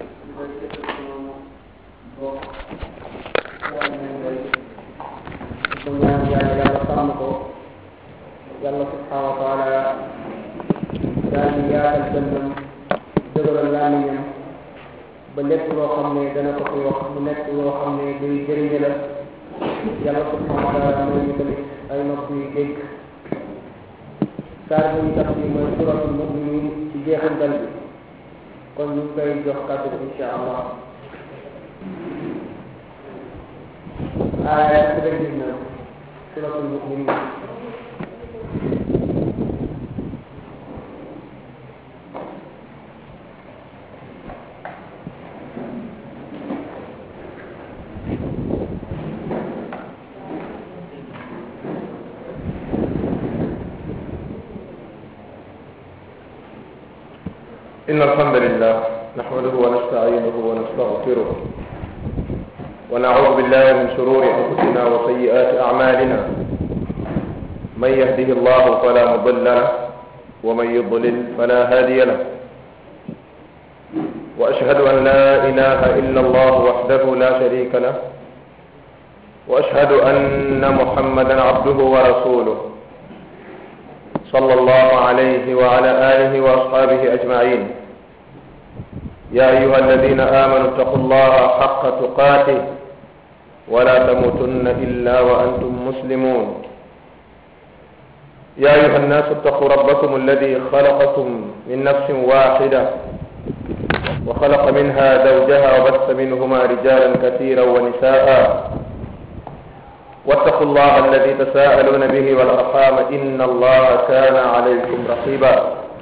yàlla sàmm ko yàlla subhanahu wa taala daal di yaatal dënnam dëgëral làmmiñam ba lépp loo xam ne dana ko fi wax mu nekk loo xam ne day jëriñe la yàlla subhanahu wa taala mooy ñu tamit ay nopp yu dégg. saar bi ñu tax bi mooy suratul mu'minin ci jeexantal bi kon ñu ngi koy jox kàddu bi insha allah. aaya 99 suratul mu'minin. إن الحمد لله نحمده ونستعينه ونستغفره ونعوذ بالله من شرور أنفسنا وسيئات أعمالنا من يهده الله فلا مضل له ومن يضلل فلا هادي له وأشهد أن لا إله إلا الله وحده لا شريك له وأشهد أن محمدا عبده ورسوله صلى الله عليه وعلى آله وأصحابه أجمعين. يا أيها الذين آمنوا اتقوا الله حق تقاته ولا تموتن إلا وأنتم مسلمون. يا أيها الناس اتقوا ربكم الذي خلقكم من نفس واحدة وخلق منها زوجها وبث منهما رجالا كثيرا ونساء واتقوا الله الذي تساءلون به والأرحام إن الله كان عليكم رقيبا.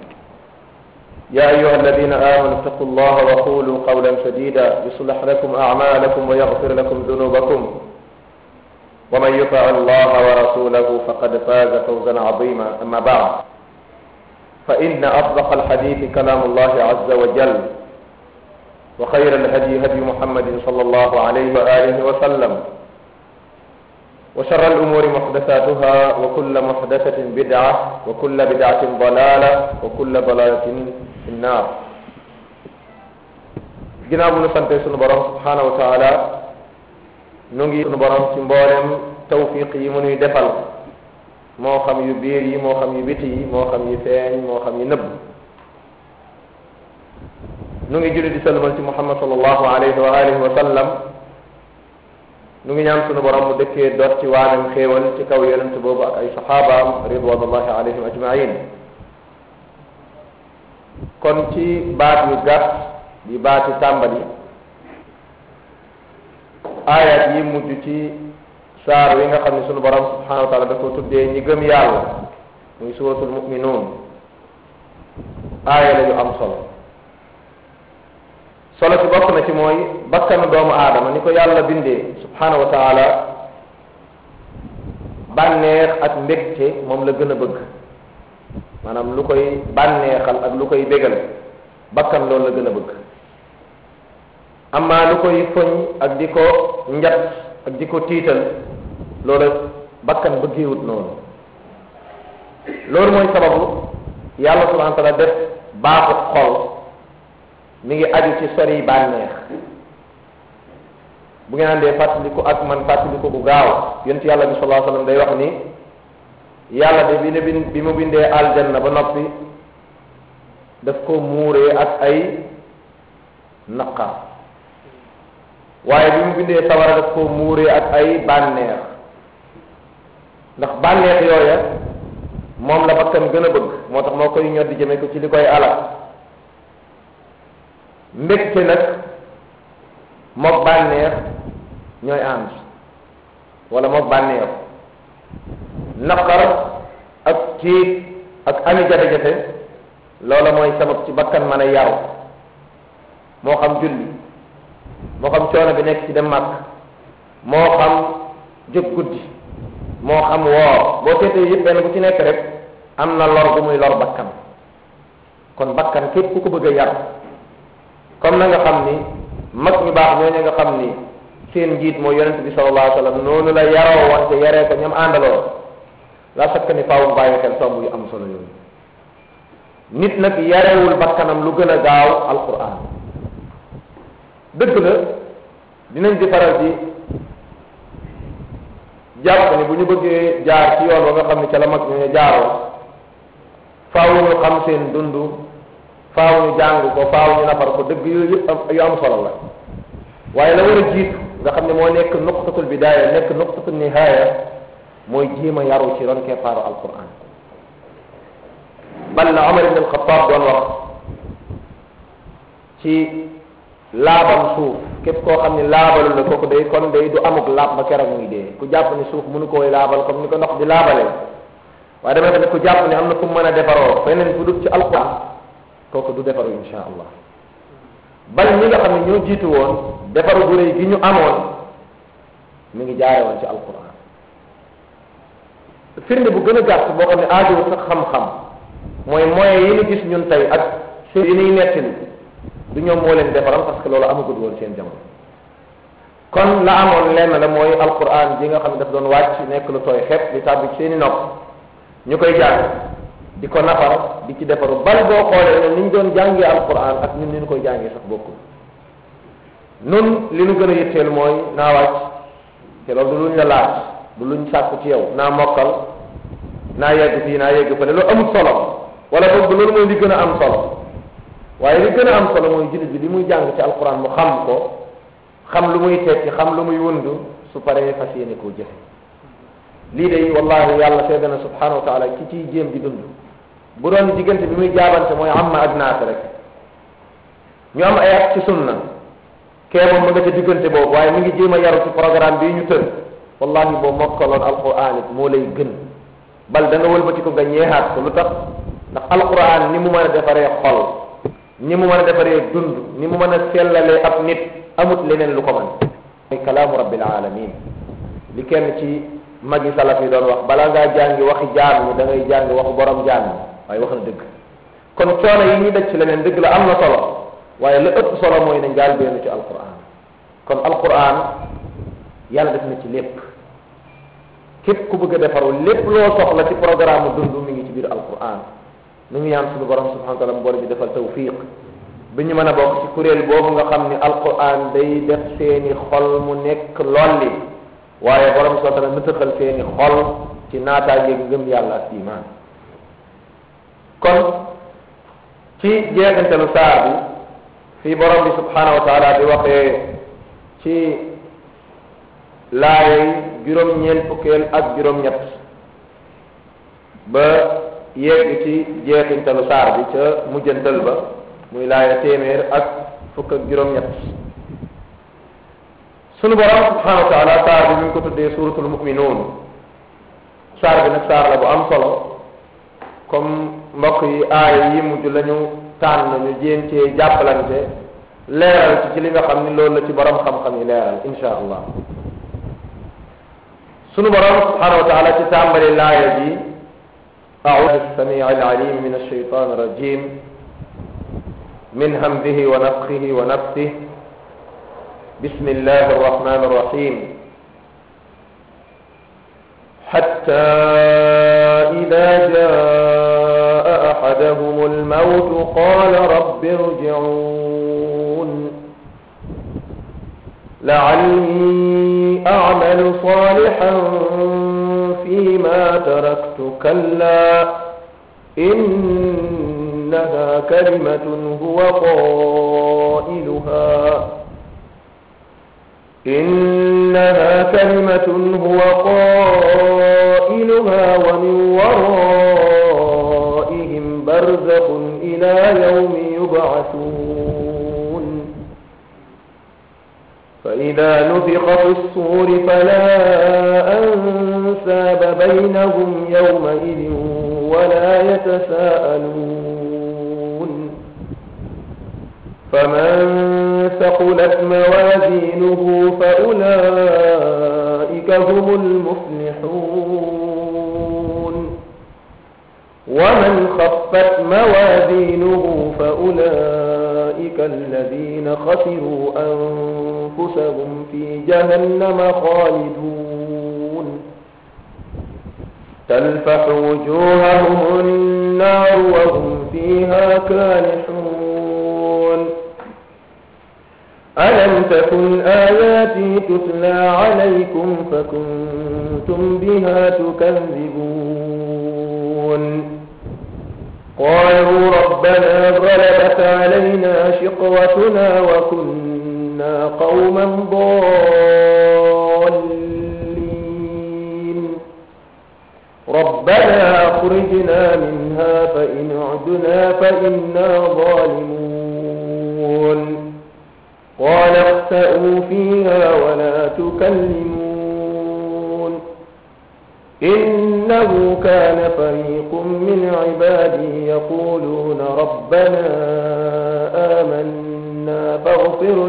يا أيها الذين آمنوا اتقوا الله وقولوا قولا سديدا يصلح لكم أعمالكم ويغفر لكم ذنوبكم ومن يطع الله ورسوله فقد فاز فوزا عظيما. أما بعد فإن أصدق الحديث كلام الله عز وجل وخير الهدي هدي محمد صلى الله عليه وآله وسلم وشر الأمور محدثاتها وكل محدثة بدعة وكل بدعة ضلالة وكل ضلالة في النار. ginnaaw bu ñu sante sunu borom subhanahu wa taala nu ngi sunu borom ci mboolem tawfiq yi mu nuy defal moo xam yu biir yi moo xam yu biti yi moo xam yu feeñ moo xam yu nëbb. nu ngi julli di salmal ci Muhammad sallallahu alayhi wa alihi wa sallam. nu ngi ñaan sunu borom mu dëkkee doot ci waanam xéewal ci kaw yonent boobu ak ay saxaabaam ridwanullahi alayhim ajmain. kon ci baat yu gàtt di baati tàmbali ayat yi mujj ci saar wi nga xam ne sunu borom subhanahu wa taala da ko tuddee ñi gëm yàlla muy suratul mu'minun aaya la yu am solo ci bokk na ci mooy bakkanu doomu aadama ni ko yàlla bindee subhanahu wa taala bànneex ak mbégte moom la gën a bëgg maanaam lu koy bànneexal ak lu koy bégal bakkan loolu la gën a bëgg. amma lu koy foñ ak di ko njat ak di ko tiital loolu bakkan bëggeewut noonu. loolu mooy sababu yàlla subhanahu wa taala def baaxu xol mi ngi aju ci sori bànneex. bu ngeen àndee fàttaliku ak man fàttaliku bu gaaw yonent yàlla bi sallallahu alayhi wasallam day wax ni yàlla de bi mu bindee aljanna ba noppi daf ko muuree ak ay naqar waaye bi mu bindee sawara daf ko muuree ak ay bànneex ndax bànneex yooya moom la bakkan gën a bëgg moo tax moo koy ñoddi jëme ko ci li koy alal. mbégte nag mook bànneex ñooy ànd wala mook bànneex naqar ak tiit ak ami jafe-jafe loola mooy sabab ci bakkan mën a yaru moo xam julli moo xam coono bi nekk ci dem màkk moo xam jóg guddi moo xam woor boo seetee yëpp benn bu ci nekk rek am na lor bu muy lor bakkan. kon bakkan képp ku ko bëgg a yar comme na nga xam ni mag ñu baax ñooñu nga xam ni seen njiit mooy yonent bi sallallahu alayhi wasallam noonu la yaroo wante yaree ko ñoom àndaloo la sakk ni faaw bàyyi xel tomb yu am solo yooyu. nit nag yarewul bakkanam lu gën a gaaw alquran dëgg la dinañ di faral di jàpp ni bu ñu bëggee jaar ci yoon ba nga xam ne ca la mag ñu jaaroo faaw ñu xam seen dund faaw ñu jàng ko faaw ñu nafar ko dëgg yooyu yëpp yu am solo la waaye la war a jiitu nga xam ne moo nekk nuqtatul bidaaya nekk nuqtatul nihaaya mooy jéem a yaru ci ron keppaaru alquran bal na Omar ibn al-Khattab doon wax ci laabam suuf képp koo xam ne laabalu la kooku day kon day du amuk laab ba keroog muy dee ku jàpp ni suuf mënu koy laabal comme ni ko ndox di laabalee waaye dama ne ku jàpp ni am na fu mu mën a defaroo feneen fu dut ci alquran kooku du defaru insha allah bal ñi nga xam ne ñoo jiitu woon defaru gu rëy gi ñu amoon mi ngi jaare woon ci alquran firnde bu gën a gàtt boo xam ne aajowul sax xam-xam mooy moyens yi ñu gis ñun tey ak yi ñuy nettali du ñoom moo leen defaral parce que loolu amagul woon seen jamono kon la amoon lenn la mooy alquran ji nga xam ne daf doon wàcc nekk lu tooy xepp di tàbbi seeni nopp ñu koy jàng di ko nafar di ci defaru bal boo xoolee ne ni ñu doon jàngee alquran ak ñun ni ñu koy jàngee sax bokkul nun li ñu gën a yitteel mooy naa wàcc te loolu du luñ la laaj du luñ sàkku ci yow naa mokkal naa yegg fii naa yegg fële loolu amul solo wala boog loolu mooy li gën a am solo waaye li gën a am solo mooy jullit bi li muy jàng ci alquran mu xam ko xam lu muy tekki xam lu muy wundu su paree fas yéene koo jëfe lii de wallahi yàlla seede na subhanahu wa taala ki ciy jéem di dund bu doon diggante bi muy jaabante mooy amma ak naat rek ñu am ay at ci sunna kee moom ma nga ca diggante boobu waaye mi ngi jéem a yaru ci programme bii ñu tër wallahi boo mokkaloon alquran it moo lay gën bal da nga wëlbati ko nga ñeexaat ko lu tax ndax alquran ni mu mën a defaree xol ni mu mën a defaree dund ni mu mën a sellalee ab nit amut leneen lu ko mën mooy kalaamu rabbil alamin li kenn ci magi salaf yi doon wax bala ngaa jàngi waxi jaam ñi da ngay jàngi waxu borom jaam ñi waaye wax na dëgg kon coono yi ñuy daj ci leneen dëgg la am na solo waaye la ëpp solo mooy ne njaal beenu ci alquran kon alquran yàlla def na ci lépp képp ku bëgg a defaru lépp loo soxla ci programme dund mi ngi ci biir alquran nu ngi ñaan suñu borom subhanahu wa taala mboole bi defal tawfiq bi ñu mën a bokk ci kuréel boobu nga xam ni alquran day def seeni xol mu nekk lolli waaye borom subhanahu wa taala nëtëxal seeni xol ci naataange ngëm yàlla ak iman kon ci jeexantalu saar bi fii borom bi subhanahu wa taala di waxee ci laay juróom-ñeent fukkeel ak juróom-ñett ba yegg ci jeexintalu saar bi ca mujjantal ba muy laaya téeméer ak fukk ak juróom-ñett sunu borom subhanahu wa taala saar bi mi ngi ko tuddee suratul mu'minuun saar bi nag saar la bu am solo comme mbokk yi aaya yi mujj la ñu tànn ñu jéem cee jàppalante leeral ci li nga xam ni loolu la ci borom xam-xam yi leeral insha allah sunu borom subhanahu wa taala ci tàmbali laaya ji أعوذ السميع العليم من الشيطان الرجيم من همزه ونفخه ونفثه بسم الله الرحمن الرحيم حتى إذا جاء أحدهم الموت قال رب ارجعون لعلي أعمل صالحا فيما تركت كلا إنها كلمة هو قائلها ومن ورائهم برزخ إلى يوم يبعثون فإذا نفخ في الصور فلا أنساب بينهم يومئذ ولا يتساءلون فمن ثقلت موازينه فأولئك هم المفلحون ومن خفت موازينه فأولئك الذين خسروا أنفسهم في جهنم خالدون تلفح وجوههم النار وهم فيها كالحون ألم لم تكن آياتي تتلى عليكم فكنتم بها تكذبون قالوا ربنا غلبت علينا شقوتنا وكنا قوما ضالين ربنا أخرجنا منها فإن عدنا فإنا ظالمون قال اخسئوا فيها ولا تكلمون إنه كان فريق من عبادي يقولون ربنا آمنا فاغفر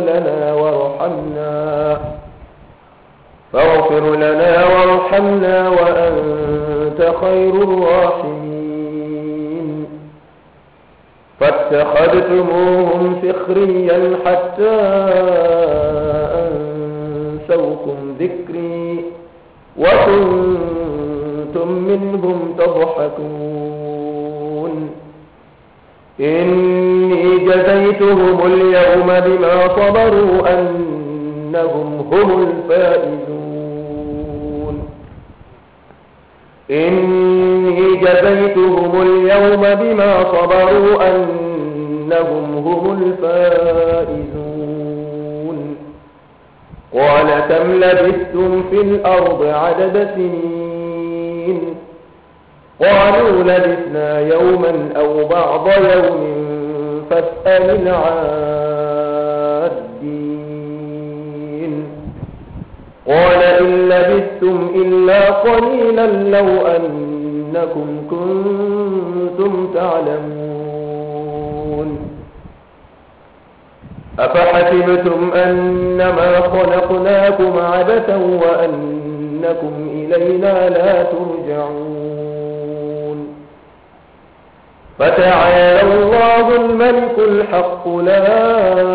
لنا وارحمنا وأنت خير الراحمين فاتخذتموهم سخريا حتى أنسوكم ذكري وكنتم منهم تضحكون إني جزيتهم اليوم بما صبروا أنهم هم الفائزون إني جزيتهم اليوم بما صبروا أنهم هم الفائزون قال كم لبثتم في الأرض عدد سنين قالوا لبثنا يوما أو بعض يوم فاسأل العادين قال إن لبثتم إلا قليلا لو أنكم كنتم تعلمون أفحسبتم أنما خلقناكم عبثا وأنكم إلينا لا ترجعون فتعالى الله الملك الحق لا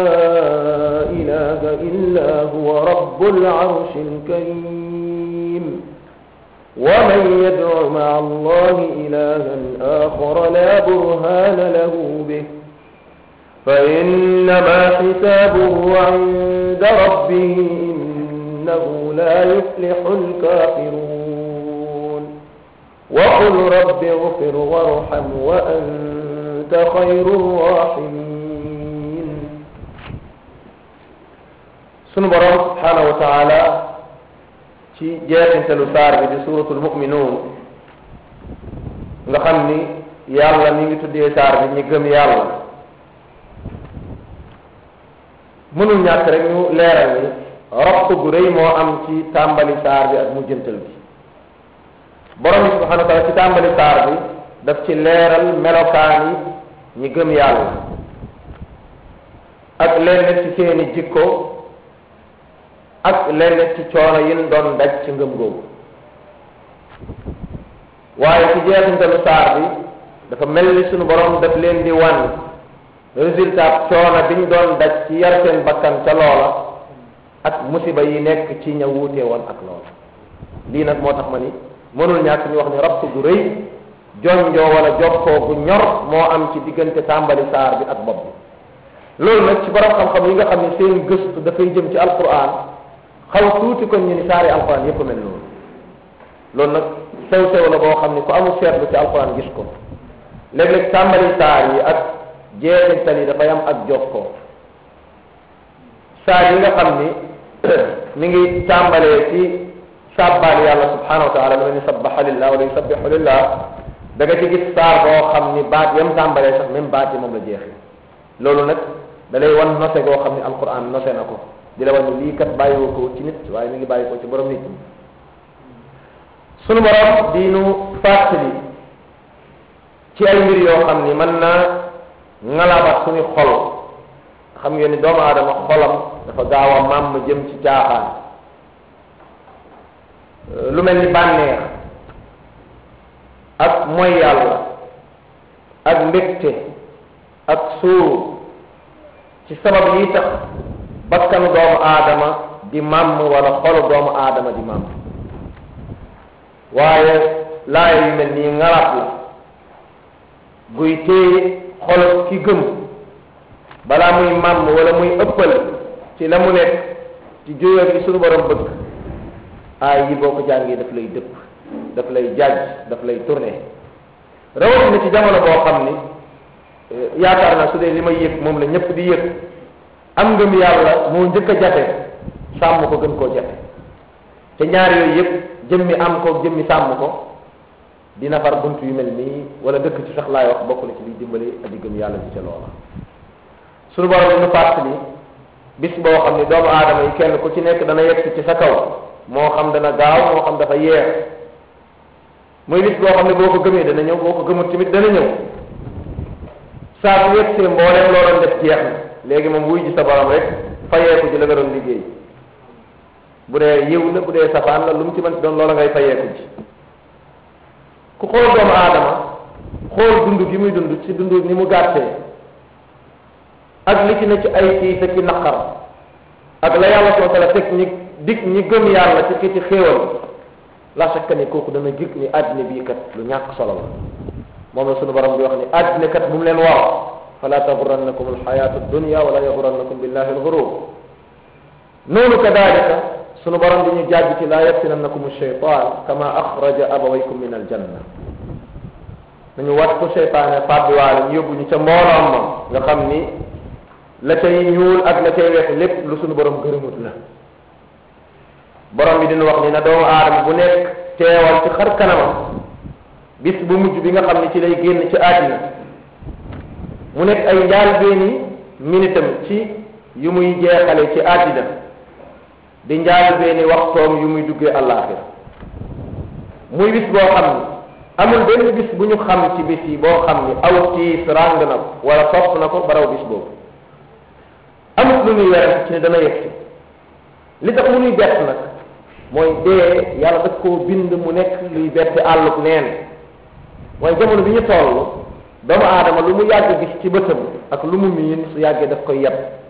إله إلا هو رب العرش الكريم ومن يدع مع الله إلها آخر لا برهان له به فإنما حسابه عند ربه إنه لا يفلح الكافرون وقل رب اغفر وارحم وأنت خير الراحمين sunu borom subhanahu wa taala ci jeexintalu saar bi di suratul mu'minun nga xam ni yàlla mi ngi tuddee saar bi ñi gëm yàlla mënul ñàkk rek ñu leeral ni ropp gu rëy moo am ci tàmbali saar bi ak mujjantal bi borom bi subhanahu wa taala ci tàmbali saar bi daf ci leeral melokaani ñi gëm yàlla ak lenn ci seeni jikko ak lenn ci coono yin doon daj ci ngëm googu waaye ci jeexintalu saar bi dafa mel ni sunu borom daf leen di wan résultat coono biñ doon daj ci yar seen bakkan ca loola ak musiba yi nekk ci ña wuute woon ak loola lii nag moo tax ma ni mënul ñàkk ñu wax ni rabt gu rëy jonjoo wala jokkoo gu ñor moo am ci diggante tàmbali saar bi ak bopp bi loolu nag ci borom xam-xam yi nga xam ne seen gëstu dafay jëm ci alquran xaw tuuti kon ñu ni saari alquran yépp mel noonu loolu nag sew-sew la boo xam ni ku amul seetlu ci alquran gis ko léeg-léeg tàmbali saar yi ak jeexintal yi dafay am ak jokkoo saar yi nga xam ni mi ngi tàmbalee ci sàbbaal yàlla subhanahu wa taala lu mel ni sabbaha lillah wala yusabbihu lillah da nga ci gis saar boo xam ni baat yam tàmbalee sax même baat yi moom la jeexee loolu nag da lay wan nose goo xam ni alquran nose na ko di la wan ni lii kat bàyyiwoo ko ci nit waaye mi ngi bàyyi ko ci borom nit ñi sunu borom di nu fàttali ci ay mbir yoo xam ni mën naa ngalabat suñu xol xam ngeen ni doomu aadama xolam dafa gaaw a màmm jëm ci caaxaan lu mel ni bànneex ak mooy yàlla ak mbégte ak suuru ci sabab yi tax bakkanu doomu aadama di màmm wala xolu doomu aadama di màmm waaye laaya yu mel nii ngalaat la guy téye xolu ki gëm balaa muy màmm wala muy ëppal ci la mu nekk ci jóoyal gi suñu borom bëgg aay yi boo ko jàngee daf lay dëpp daf lay jaaj daf lay tourné rawatina ci jamono boo xam ni yaakaar naa su dee li may yëg moom la ñëpp di yëg am ngëm yàlla moo njëkk a jafe sàmm ko gën koo jafe te ñaar yooyu yëpp jëmmi am ko jëmmi sàmm ko dina far bunt yu mel nii wala dëkk ci sax laay wax bokk na ci liy dimbali aji gëm yàlla ci ca loola suñu borom di nu fàttali bis boo xam ni doomu aadama yi kenn ku ci nekk dana yegg ci sa kaw moo xam dana gaaw moo xam dafa yeex muy bis boo xam ne boo ko gëmee dana ñëw boo ko gëmul tamit dana ñëw saa bu yeggsee mbooleem loo doon def jeex na léegi moom wuy ji sa borom rek fayeeku ji la nga doon liggéey bu dee yiw la bu dee safaan la lu mu ci mën doon loola ngay fayeeku ji ku xool doomu aadama xool dund gi muy dund ci dund ni mu gàttee ak li ci ne ci ay tiis ak ci naqar ak la yàlla soo tala teg ñi dig ñi gëm yàlla ci ci xéewal la chaque ni kooku dana gis ni àddina bii kat lu ñàkk solo la moom la sunu borom di wax ni àddina kat bu mu leen war fala taxurannakum alxayatu dunya wala yaxurannakum billahi alxurur noonu kadalika sunu borom di ñu jàjj ci laa yaftinannakum alcheytan kama axraja abawaykum min aljanna nañu wat ko cheytaane fàbbiwaale ñu yóbbu ñu ca mbooloom ma nga xam ni la cay ñuul ak la cay weex lépp lu sunu borom gërëmut la borom bi dina wax ni na doomu aadama bu nekk teewal ci xar kanamam bis bu mujj bi nga xam ne ci lay génn ci àddina mu nekk ay njaal beeni minitam ci yu muy jeexale ci àddina di njaal beeni waxtoom yu muy duggee àllaaxira muy bis boo xam ni amul benn bis bu ñu xam ci bis yi boo xam ni aw tiis ràng na ko wala topp na ko baraw bis boobu amut lu ñuy werante ci ne dana yegg li tax mu nuy bett nag mooy dee yàlla daf koo bind mu nekk luy bett àllub neen waaye jamono bi ñu toll doomu aadama lu mu yàgg gis ci bëtam ak lu mu miin su yàggee daf koy yeb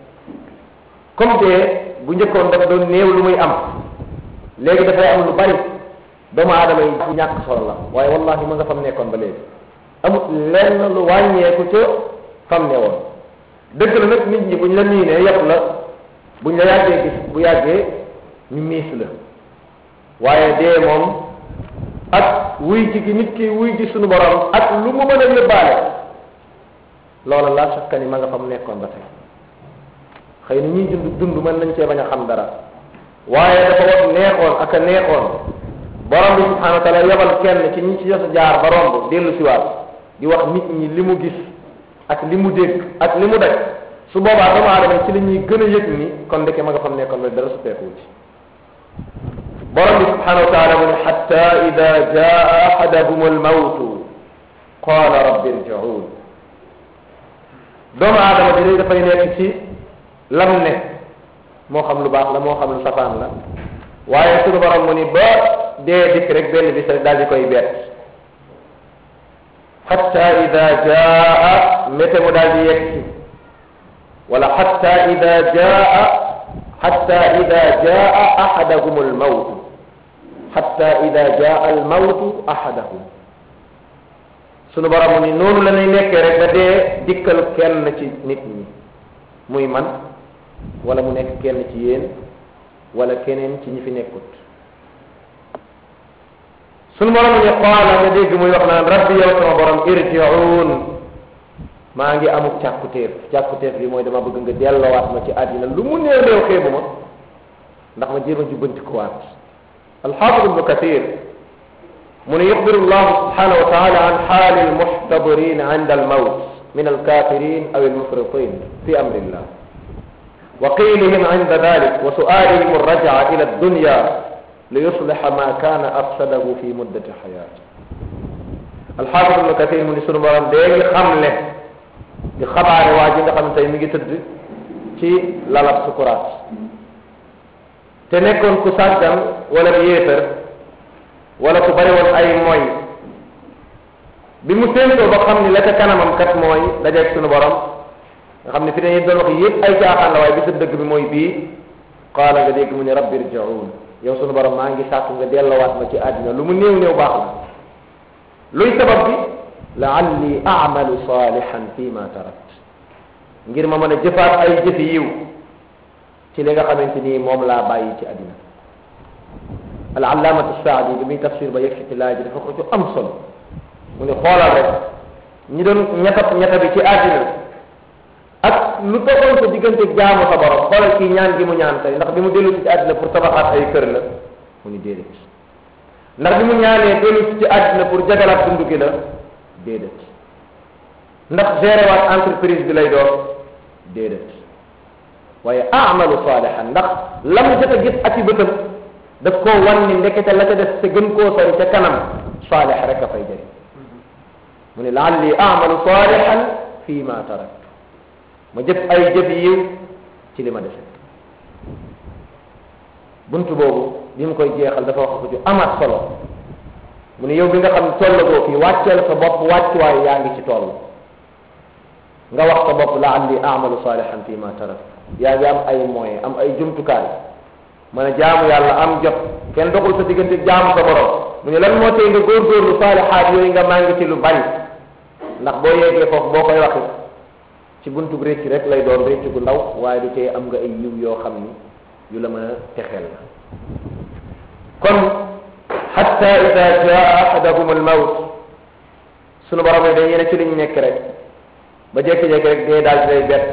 comme dee bu njëkkoon daf doon néew lu muy am léegi dafay am lu bari doomu aadama yi ñàkk solo la waaye wallahi ma nga fam nekkoon ba léegi amut lenn lu wàññeeku ca fam ne woon dëgg la nag nit ñi buñ la miinee yëpp la buñ la yàggee gis bu yàggee ñu miis la waaye dee moom ak wuy ji gi nit ki wuy ji suñu borom ak lu mu mën a yóbbaale loola laa sakka ni ma nga fam nekkoon ba tey xëy na ñuy dund mën nañ cee bañ a xam dara waaye dafa wax neexoon ak a neexoon borom bi subhanahu wa taala yebal kenn ci ñi ci jot a jaar ba romb dellu siwaat di wax nit ñi li mu gis ak li mu dégg ak li mu daj su boobaa doomu aadama ci la ñuy gën a yëg ni kon ndeke ma nga fam nekkoon ba dara suppeekuwu ci borom bi subhanahu wa taala mu ne xatta ida jaa ahadahum almawtu qaala rabbi irji'un doomu aadama bi day dafay nekk ci lam ne moo xam lu baax la moo xam lu safaan la waaye suñu borom mu ni ba dee dikk rek benn bis rek daal di koy bett xatta ida jaa mété mu daal di yegg si wala xatta ida jaa ahadahum almawtu xatta ida jaa almawtu ahadahum sunu borom mu ni noonu la ñuy nekkee rek ba dee dikkal kenn ci nit ñi muy man wala mu nekk kenn ci yéen wala keneen ci ñi fi nekkut sunu borom mu ni qaala nga dégg muy wax naan rabbi yow sama borom irji'un maa ngi amuk càkkutéef bi mooy dama bëgg nga delloowaat ma ci àddina lu mu néew néew xeebu ma ndax ma jéem a jubbanti ko waat alxaafid ibnu kathir mu ne yuxbiru llahu subhanahu wa taala an xaali almuxtadirin inda almawt min alkafirin aw almufritin fi amrillah wa qiilihim inda dalik wa su'aalihim alrajaa ila addunya li yusliha ma kaana afsadahu fi muddati xayaati alxaafid ibnu kathir mu ni sunu borom dee ngi xamle di xabaare waa ji nga xam ne tey mi ngi tëdd ci lalab sukuraat te nekkoon ku sàggan wala yéefar wala ku bari woon ay mooy bi mu séentoo ba xam ni la ca kanamam kat mooy dajeeg sunu borom nga xam ne fi ne doon wax yëpp ay caaxaan la waaye bi sa dëgg bi mooy bii qaala nga dégg mu ne rabbi irji'un yow sunu borom maa ngi sàkk nga dellowaat ma ci àddina lu mu néew néew baax la luy sabab bi la'alli a'malu salihan fi ma tarakt ngir ma mën a jëfaat ay jëfi yiw ci li nga xamante ni moom laa bàyyi ci àddina al-allamatu Saadi bi muy tafsir ba yegg ci laaj dafa ko ci am solo mu ne xoolal rek ñi doon ñetta bi ci àddina ak lu toogoon sa diggante jaamu sa borom xoolal kii ñaan gi mu ñaan tey ndax bi mu dellu ci àddina pour tabaxaat ay kër la mu ni déedéet ndax bi mu ñaanee dellu ci àddina pour jagalaat dund gi la déedéet ndax gérer waat entreprise bi lay doon déedéet waaye amalu saalihan ndax la mu jot a gis ak i bëtam daf koo wan ni ndekete la ca des te gën koo sori ca kanam saalih rek a fay jëriñ mu ne laalli amalu saalihan fii ma taraktu ma jëf ay jëf yiw ci li ma dese buntu boobu bi mu koy jeexal dafa wax ko ju amaat solo mu ne yow bi nga xam ne tollagoo fii wàcceel sa bopp wàccuwaay yaa ngi ci toll nga wax sa bopp laalli amalu saalihan fii ma taraktu yaa ngi am ay moyens am ay jumtukaay mën a jaamu yàlla am jot kenn doxul sa diggante jaamu sa borom mu ne lan moo tey nga góorgóorlu saalihaat yooyu nga maa ngi ci lu bari ndax boo yeggee foofu boo koy waxi ci buntu récc rek lay doon récc gu ndaw waaye du tee am nga ay yiw yoo xam ni yu la mën a texeel la kon hatta ida jaa ahadahum al mawt sunu borom yi dañuy ne ci liñ nekk rek ba jékki-jékki rek dee daal di lay bett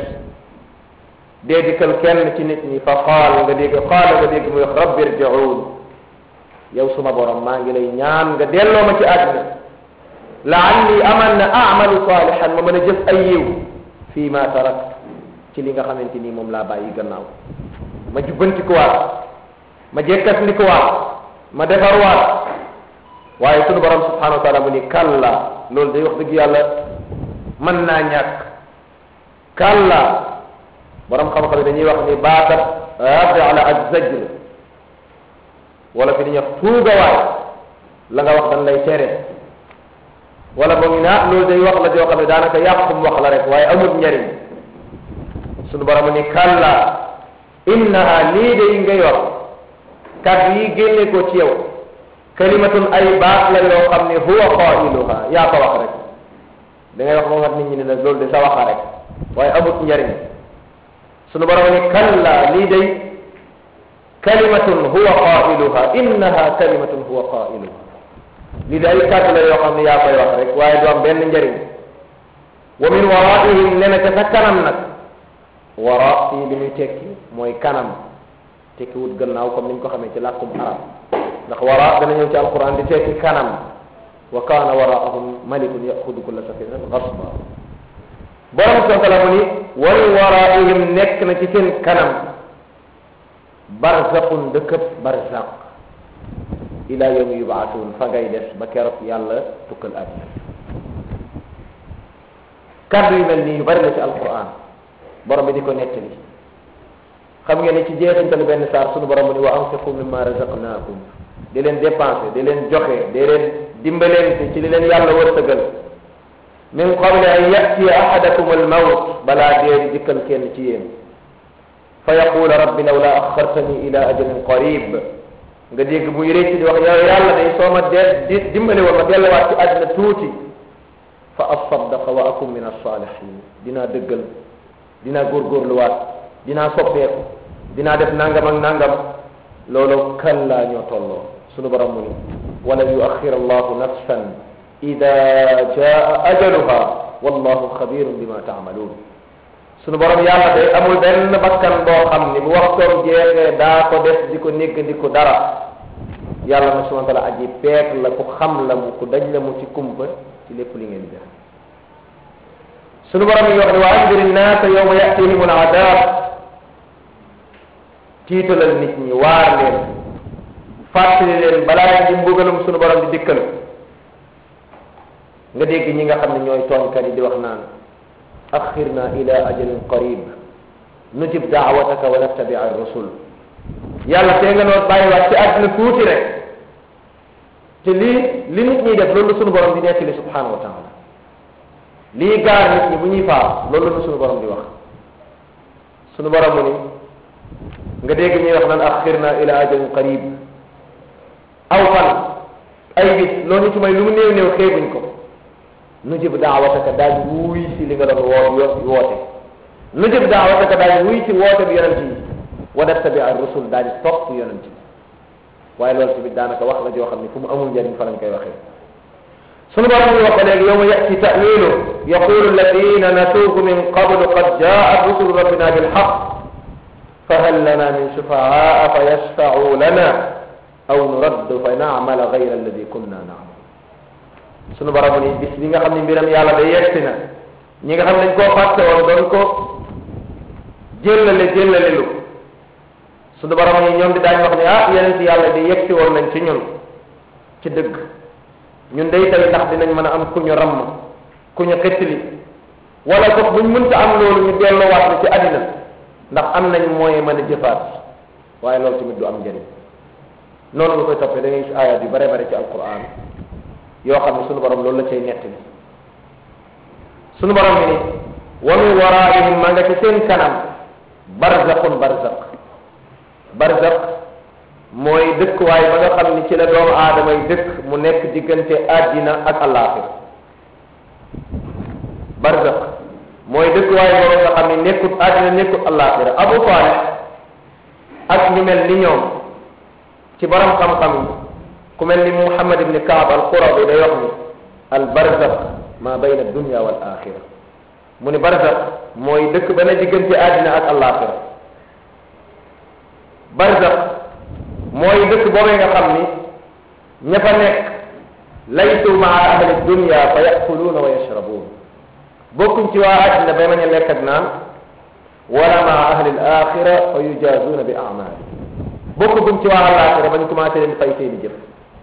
dee dikkal kenn ci nit ñi fa qaala nga dégg muy wax rabbi irji'uun yow suma borom maa ngi lay ñaan nga delloo ma ci àddina la'alli aman na a'malu salihan ma mën a jëf ay yiw fii ma tarak ci li nga xamante ni moom laa bàyyi gannaaw ma jubbantikuwaat ma jekkasndikuwaat ma defarwaat waaye sunu borom subhanahu wa taala mu ni kalla loolu day wax dëgg yàlla mën naa ñàkk kalla borom xam-xam yi dañuy wax ni baatab rafi'ala ak zajr wala fi dañuy wax tuugawaay la nga wax dañ lay tere wala boog ñu ne loolu day wax la joo xam ne daanaka yàqum wax la rek waaye amul njariñ sunu borom ni kalla innaha lii de yi ngay wax kàddu yi génne ko ci yow kalimatun ay baat la yoo xam ne huwa qailuha yaa ko wax rek da ngay wax moom at nit ñi ne nag loolu de sa waxa rek waaye amut njariñ sunu borom ni kalla lii day kalimatun huwa qailuha innaha kalimatun huwa qailuha lii de ay kàddu la yoo xam ne yaa koy wax rek waaye du am benn njariñ wa min waraihim ne na ca sa kanam nag wara fii li muy tekki mooy kanam tekki wut gannaaw comme ni ñu ko xamee ci làkkum arab ndax wara dana ñëw ci alquran di tekki kanam wa kaana waraahum malikun yaxudu kulla safinatin gasba borom subhanahu wa taala mu ni wal waraihim nekk na ci seen kanam barzaqun dëkkëb barzaq ila yawmi yubaatuun fa ngay des ba keroog yàlla tukkal àddina kaddu yu mel nii yu bari la ci alquran borom bi di ko nettali xam ngeen ni ci jeexintalu benn saar sunu borom mu ni wa anfiqu mimma razaqnaakum di leen dépensé di leen joxe di leen dimbalente ci li leen yàlla wërsëgal min qabli an yatiya ahadakum al mawt balaa dee di dikkal kenn ci yéen fa yaqula rabbi lawla axartani ila ajalin qarib nga dégg muy récci di wax yow yàlla day soo ma dee dimbali woon ma delluwaat ci àddina tuuti fa asaddaqa wa akun min as-salihin dinaa dëggal dinaa góorgóorluwaat dinaa soppeeku dinaa def nangam ak nangam loolu kallaa ñoo tolloo sunu borom mu ni walan yuaxira allahu nafsan ida jaa ajaluha wallahu xabirun bima taamaluun sunu borom yàlla day amul benn bakkan boo xam ni bu waxtoom jeexee daa ko def di ko néggandiku dara yàlla na subhanahu wa taala aji peek la ku xam la mu ku daj la mu ci kumpa ci lépp li ngeen def sunu borom yi wax ne wa anziri nnaasa yawma yatihim al adab tiitalal nit ñi waar leen fàttali leen balaa di mbugalum sunu borom di dikkal nga dégg ñi nga xam ne ñooy tooñkat yi di wax naan axirna ila ajalin qarib nujib daawataka wa nattabi ar-rusul yàlla tee nga noo bàyyiwaat ci àddina tuuti rek te li nit ñiy def loolu sunu borom di nettali subhanahu wa taala lii gaar nit ñi bu ñuy faar loolu la sunu borom di wax sunu borom mu ni nga dégg ñuy wax naan axirna ila ajalin qarib aw fan ay bis loolu ci may lu mu néew néew xeebuñ ko nujib daawataka daal wuy si li nga doon woote nujib daawataka daal wuy si woote bi yonent yi wa nattabi ar-rusul daañu topp yonent bi waaye loolu tamit daanaka wax la joo xam ne fu mu amul njëriñ fa lañ koy waxee sunu borom ñu wax ko léegi yawma ya'ti ta'wilu yaqulu alladina natuuhu min qablu qad jaa'at rusulu rabbina bilhaq fahal lana min shufa'aa fa yashfa'u lana aw nuraddu fa na'mala ghayra alladi kunna na'mal sunu borom ni bis bi nga xam ne mbiram yàlla day yegsi na ñi nga xam ne dañ koo fàtte woon doon ko jëllale lu sunu borom yi ñoom di daañu wax ne yeneen ci yàlla di yegsi woon nañ ci ñun ci dëgg ñun day tey ndax dinañ mën a am ku ñu ramm ku ñu xettali wala sax buñ mënta am loolu ñu delloowaat la ci àddina ndax am nañ mooy mën a jëfaat waaye loolu tamit du am njëriñ noonu nga koy toppee da ngay gis ayat yu bare bare ci alquran yoo xam ne sunu borom loolu la cay nettali sunu borom bi ni wa min waraihim ma nga ci seen kanam barzaqun barzaq mooy dëkkuwaay ba nga xam ni ci la doomu aadama yi dëkk mu nekk diggante àddina ak àllaaxira barzaq mooy dëkkuwaay boobu nga xam ni nekkut àddina nekkut àllaaxira Abu Talib ak ñu mel ni ñoom ci borom xam-xam yi ku mel ni Muhammad ibn Kaab al-Qurazi day wax ni al barzaq ma bayna dunya wal axira mu ni barzaq mooy dëkk ba ne diggante àddina ak àllaaxira barzaq mooy dëkk boobee nga xam ni ña fa nekk laysu maa ahli dunya fa yakuluuna wa yashrabuun bokkuñ ci waa àddina bay mañ a lekk ak naan wala maa ahli al-axira fa yujaazuuna bi a'maali bokkuñ ci waa àllaaxira bañ commencé leen fay seeni jëf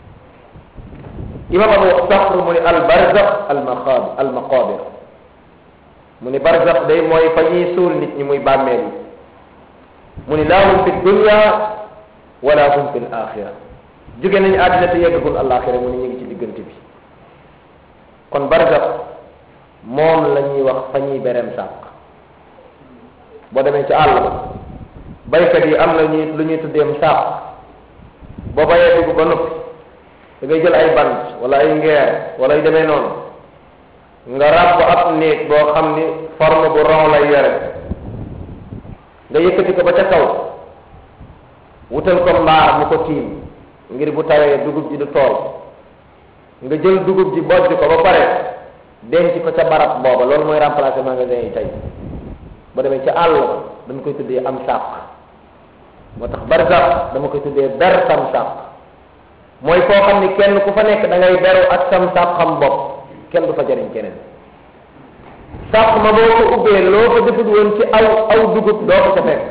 imam Abu Saxr mu ni al barzaq al maqabir mu ni barzaq day mooy fa ñuy suul nit ñi muy bàmmeel yi mu ni laa hum fi dunya wala hum fi al-axira jóge nañu àddina te yeggagul àllaaxira mu ni ñu ngi ci diggante bi kon barzaq moom la ñuy wax fa ñuy berem sàq boo demee ci àll ba baykat yi am na lu ñuy tuddeem sàq boo bayee dugg ba noppi da ngay jël ay bant wala ay ngeer wala ay demee noonu nga ràbb ab néeg boo xam ni forme bu rond lay yore nga yëkkati ko ba ca kaw wutal ko mbaar mu ko tiim ngir bu tawee dugub ji du tool nga jël dugub ji bojj ko ba pare denc ko ca barab booba loolu mooy remplacer magasin yi tey ba demee ca àll ba dama koy tuddee am sàq moo tax barzaq dama koy tuddee ber sam sàq mooy foo xam ni kenn ku fa nekk da ngay beru ak sam sàq xam bopp kenn du fa jariñ keneen sàq ma boo ko ubbee loo ko defut woon ci aw dugub doo ko ca fekk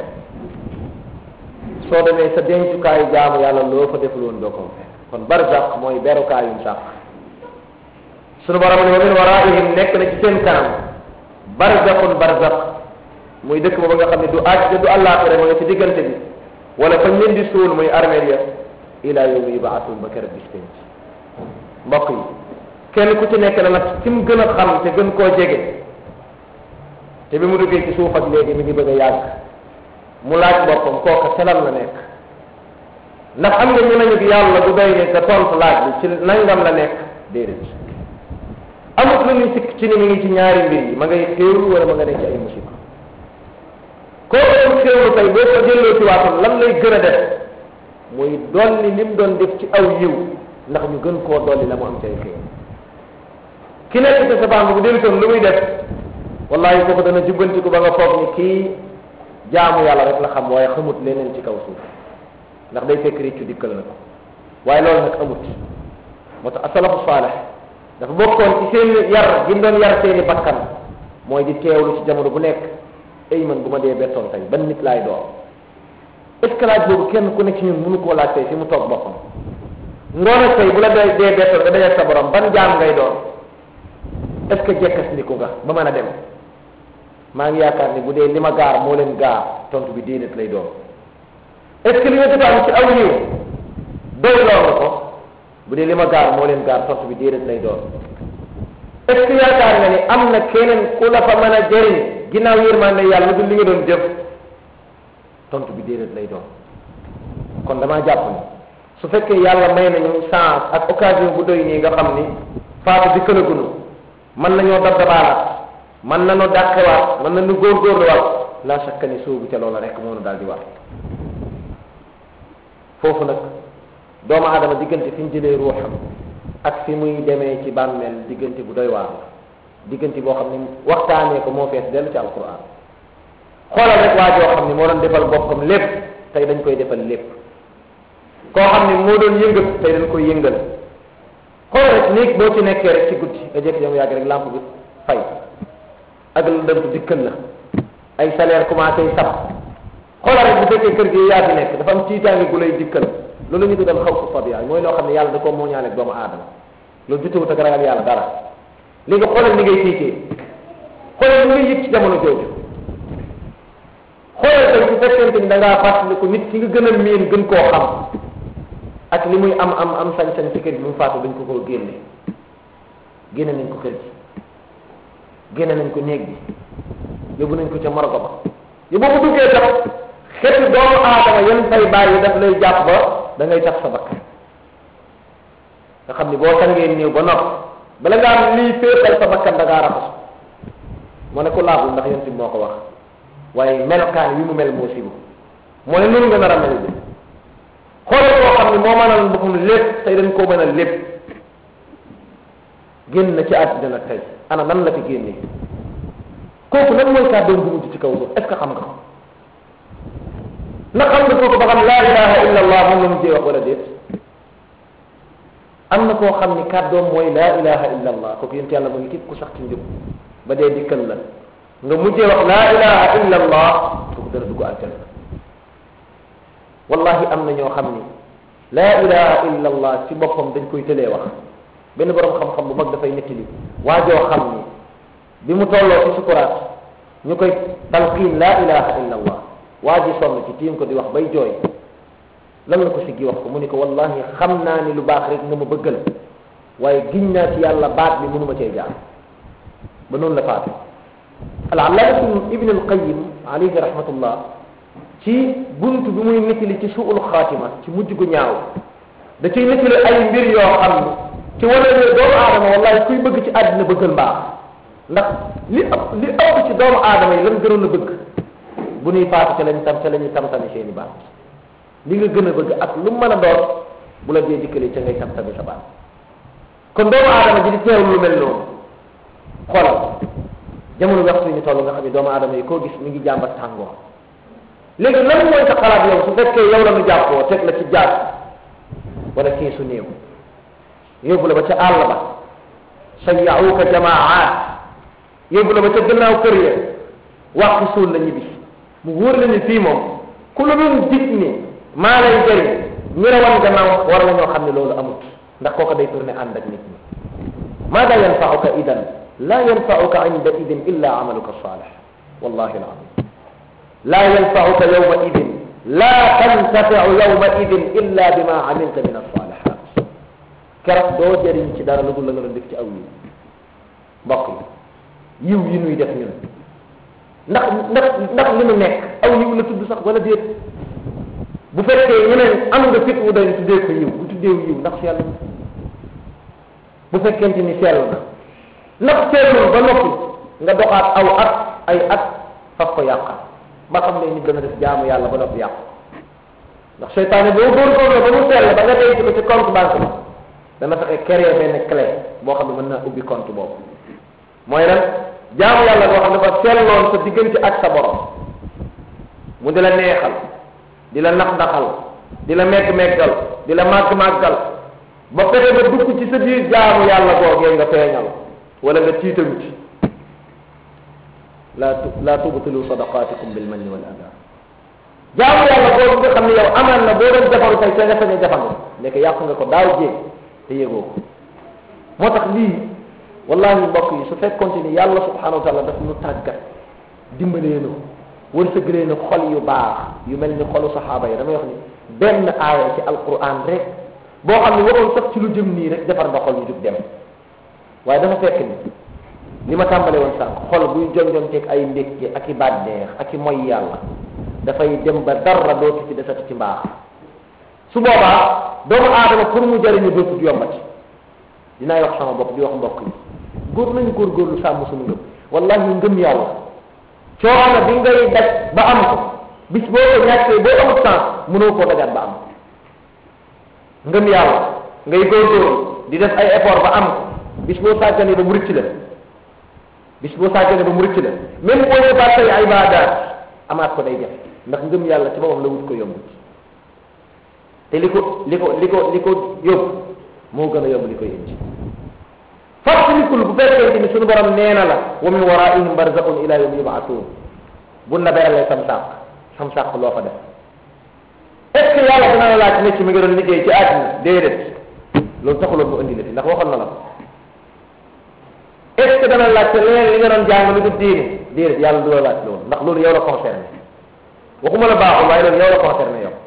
soo demee sa dencukaayu jaamu yàlla loo fa deful woon doo ko fekk kon barzaq mooy berukaayum sàq sunu borom ne wa min waraihim nekk na ci seen kanam barzaq muy dëkk booba nga xam ne du àjj du àllaaxira ma nga ci diggante bi wala fañ leen di suul muy armeel ya ila yawmi yubaasuun ba keroog bis penc mbokk yi kenn ku ci nekk na nag ci mu gën a xam te gën koo jege te bi mu duggee ci suuf ak léegi mi ngi bëgg a yàgg mu laaj boppam kooka selal la nekk ndax am nga ñu nañu yàlla du doy ne te tontu laaj bi ci nangam la nekk déedéet amut lu ñuy sikk ci ni mi ngi ci ñaari mbir yi ma ngay xéewlu wala ma nga nekk ci ay musiba kooku doon xéewlu tey boo ko delloo ci waatam lan lay gën a def muy dolli lim doon def ci aw yiw ndax ñu gën koo dolli la mu am ci ay xéewlu ki nekk ci sa bàmb bu dellu toon lu muy def wallahi kooku dana jubbantiku ba nga foog ni kii jaamu yàlla rek la xam waaye xamut leneen ci kaw suuf ndax day fekk réccu dikkal na ko waaye loolu nag amut moo tax asalafu saalih dafa bokkoon ci seen yar gi mu doon yar seeni bakkan mooy di teewlu ci jamono bu nekk ay man bu ma dee bettoon tey ban nit laay doon escalade boobu kenn ku nekk ci ñun mënu koo laaj tey fi mu toog boppam ngoone tey bu la dee bettoon nga dajee sa borom ban jaam ngay doon est-ce que jekkas ndiku nga ba mën a dem maa ngi yaakaar ni bu dee li ma gaar moo leen gaar tontu bi déedéet lay doon est-ce que li nga defaat ci aw yiw doy loo nga ko bu dee li ma gaar moo leen gaar tontu bi déedéet lay doon est-ce que yaakaar nga ni am na keneen ku la fa mën a jëriñ ginnaaw yërmande yàlla du li nga doon jëf tontu bi déedéet lay doon kon damaa jàpp ni su fekkee yàlla may nañu chance ak occasion bu doy nii nga xam ni faatu di këlagunu mën nañoo dabdabaalaat mën nañoo dàqewaat mën nañu góorgóorluwaat la shakka ni soobu ca loola rek moo nu daal di war foofu nag doomu aadama diggante fi ñu jëlee ruuxam ak fi muy demee ci bàmmeel diggante bu doy waar la diggante boo xam ne waxtaanee ko moo fees dellu ci alquran xoolal rek waa joo xam ne moo doon defal boppam lépp tey dañ koy defal lépp koo xam ne moo doon yëngal tey dañ koy yëngal xoolal rek néeg boo ci nekkee rek ci guddi nga jékki jam yàgg rek lampe bi fay ak lu dem dikkal la ay salaire commencé sab xoolal rek bu fekkee kër gi yaa fi nekk dafa am tiitaange gu lay dikkal loolu la ñu tuddal xaw fu tabiya mooy loo xam ne yàlla da koo mooñaaleeg doomu aadama loolu jutewut ak ragal yàlla dara léegi xoolal ni ngay tiitee xoolal ni ngay yëg ci jamono jooju xoolal tey su fekkente ni da ngaa fàttaliku nit ki nga gën a miin gën koo xam ak li muy am sañ-sañ ci kër gi mu faatu dañ ko koo génne nañ ko kër gi génne nañ ko néeg bi yóbbu nañ ko ca morgo ba yu boobu duggee tax xeeti doomu aadama yan fay bàyyi daf lay jàpp ba da ngay tax sa bakkan nga xam ni boo sangee néew ba noppi bala nga am lii féetal sa bakkan da ngaa raxas moo ne ko laabul ndax yéen moo ko wax waaye melokaan yi mu mel moo sibu moo ne noonu nga nar a mel bi xoolal koo xam ne moo mënal boppam lépp tey dañ koo mënal lépp génn na ci àddina nag tey ana lan la fi génnee kooku lan mooy kàddoom bu mujj ci kaw suuf est ce que xam nga ko na xam nga kooku ba xam laa ilaha illa allah moom la mujjee wax wala déet am na koo xam ni kàddoom mooy laa ilaha illa allah kooku yént yàlla mu ngi képp ku sax ci njub ba dee dikkal la nga mujjee wax laa ilaha illa allah kooku dara dugg aljanna wallahi am na ñoo xam ni laa ilaha illa allah ci boppam dañ koy tëlee wax benn borom xam-xam bu mag dafay nettali waa joo xam ni bi mu tolloo ci sukuraat ñu koy talqiin laa ilaha illa allah waa ji sonn ci tiim ko di wax bay jooy lan la ko siggi wax ko mu ni ko wallahi xam naa ni lu baax rek nga ma bëggal waaye giñ naa ci yàlla baat bi mënuma cee jaar ba noonu la faatu al-allaamatu ibn al-qayyim alayhi rahmatullah ci buntu bi muy nettali ci suul xaatima ci mujj gu ñaaw da ciy nettali ay mbir yoo xam ni ci wala ne doomu aadama wallahi kuy bëgg ci àddina bëggal mbaax ndax li ëpp ci doomu aadama yi lan gënoon a bëgg bu ñuy faatu ca lañu tam-tami seeni baat li nga gën a bëgg ak lu mën a doon bu la dee dikkalee ca ngay tam-tami sa baat kon doomu aadama ji di teewlu lu mel noonu xoolal jamono waxtu yi ñu toll nga xam ne doomu aadama yi koo gis mi ngi jàmbat tàngoor léegi lan mooy sa xalaat yow su fekkee yow la ñu jàppoo teg la ci jaat wala keesu néew yóbbu la ba ca àll ba sayyauka jamaat yóbbu la ba ca gannaaw kër ya waxtu suul la ñibbi mu wóor la ni fii moom ku la doon dig ni maa lay jëriñ ñu rawan gannaaw war la ñoo xam ne loolu amut ndax kooka day tourné ànd ak nit ñi maada yanfauka idan la yanfauka inda idin illa amaluka salih wallahi alazim la yanfauka yawma idin la tantafiu yawma idin illa bima amilta min alsalihat keroog doo jëriñ ci dara lu dul la nga doon def ci aw yi mbokk yi yiw yi nuy def ñun ndax li mu nekk aw yiw la tudd sax wala déet bu fekkee ñeneen am nga fit wu dañ tuddee ko yiw bu tuddee yiw ndax sell na bu fekkente ni sell na ndax sellul ba noppi nga doxaat aw at ay at faf ko yàqal ba xam ne nit dana def jaamu yàlla ba noppi yàqu ndax seytaane boo góorgóorloo ba mu sell ba nga denc ko ci compte banque ba dana fexe créer benn clé boo xam ne mën naa ubbi compte boobu mooy lan jaamu yàlla boo xam ne dafa selloon sa diggante ak sa borom mu di la neexal di la nax-naxal di la megg-meggal di la màgg-màggal ba fexe ba dugg ci sa biir jaamu yàlla googee nga feeñal wala nga tiitalu ci la tubtilu sadaqatikum bil manni wal adha jaamu yàlla boobu nga xam ne yow amaan na boo doon jafandu tey te nga sañ a jafandu nekk yàq nga ko daaw jéeg te yégoo ko moo tax lii wallahi mbokk yi su fekkoonte ni yàlla subhanahu wa taala daf nu tàggat dimbalee nu wërsëgalee na xol yu baax yu mel ni xolu saxaaba yi damay wax ni benn aaya ci alquran rek boo xam ne waxoon sax ci lu jëm nii rek defar nga xol yu jug dem waaye dafa fekk ni li ma tàmbale woon sànq xol buy jonjonteeg ay ndékki ak i bànneex ak i moy yàlla dafay dem ba dara dootu ci desati ci mbaax su boobaa doomu aadama pour mu jëriñu dootul yombati dinaay wax sama bopp di wax mbokk yi góor nañu góorgóorlu sàmm suñu ngëm wallahi ngëm yàlla coono bi ngay daj ba am ko bis boo ko ñàkkee boo amul chance mënoo koo dajaat ba am ngëm yàlla ngay góorgóorlu di def ay effort ba am ko bis boo sàgganee ba mu rëcc la bis boo sàgganee ba mu rëcc la même boo defaat say ibaadaat amaat ko day def ndax ngëm yàlla ci boppam la wut ko yombut te li ko yóbbu moo gën a yomb li koy indi fàttalikul bu fekkee ni suñu borom nee na la wa min waraihim barzaqun ila yawmi yub'athun bun na beralee sam sàq loo fa def est ce que yàlla dina la laaj ne ci mi ngi doon liggéey ci àddina déedéet loolu taxuloon mu indi la fi ndax waxoon na la ko est ce que dana laaj te leneen li nga doon jàng lu dul diine déedéet yàlla du la laaj loolu ndax loolu yow la concerné waxuma la baaxul waaye loolu yow la concerné yow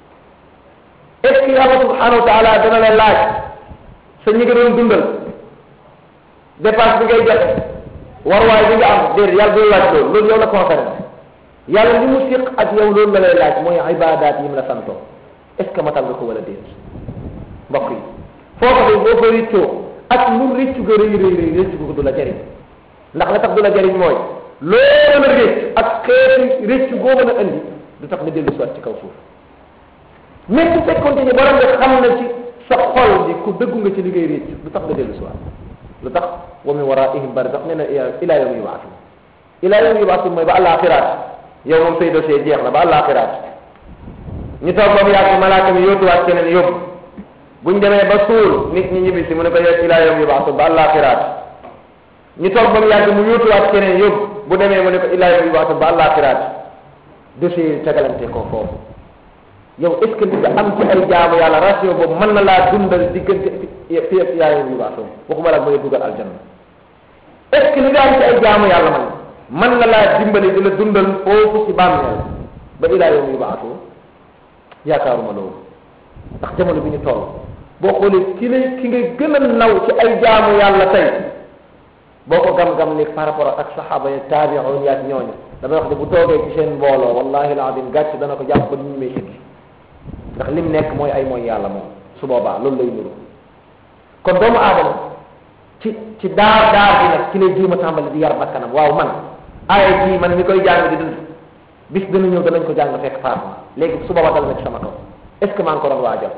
est ce que yàlla subhanahu wa taala dana la laaj sa ñi nga doon dundal dépense bi ngay joxe warwaay bi nga am déedéet yàlla du la laaj loolu yow la concerné yàlla li mu siq ak yow loolu la lay laaj mooy ibadaat yi mu la santoo est ce que matal nga ko wala déet mbokk yi foofu de boo ko riccoo ak lu riccu ga rëy riccu ko du la jariñ ndax la tax du la jariñ mooy loo mën a ricc ak xeeti riccu goo mën a andi du tax nga dellu soit ci kaw suuf mais su fekkoonte ni borom nga xam na ci sa xol bi ku dëggu nga ci liggéey ricc du tax nga dellu soit lu tax wa min waraihim barzakh nee na ila yawmi yub'athun ila yawmi yub'athun mooy ba àllaaxiraat yow moom say dossier jeex na ba àllaaxiraat ñu toog ba mu yàgg malaaka mi yóotuwaat keneen yóbbu buñ demee ba suul nit ñi ñibbi si mu ne ko yegg ila yawmi yub'athun ba àllaaxiraat ñu toog ba mu yàgg mu yóotuwaat keneen yóbbu bu demee mu ne ko ila yawmi yub'athun ba àllaaxiraat dossier yi tegalante ko foofu yow est ce que li nga am ci ay jaamu yàlla ratio boobu mën na laa dundal diggante fii ak ila yawmi yub'athun waxuma la mooy dugal aljanna est ce que li nga am ci ay jaamu yàlla man na laa dimbali di la dundal foofu ci bàmmeel ba ila yawmi yub'athun yaakaaruma loolu ndax jamono bi ñu toll boo xoolee ki nga gën a naw ci ay jaamu yàlla tey boo ko gam-gam ni par rapport ak saxaaba yi taabi'un yaak ñooñu damay wax ne bu toogee ci seen mbooloo wallahi alazim gàcc dana ko jàpp ba ñu may sëggi ndax lim nekk mooy ay mooy yàlla moom su boobaa loolu lay nuru kon doomu aadama ci daar bi nag ci lay jéem a tàmbali di yar bakkanam waaw man aaya ji man mi koy jàng di dund bis dana ñëw danañ ko jàng fekk faat ma léegi su boobaa dal na ci sama kaw est ce que maa ngi ko doon waajal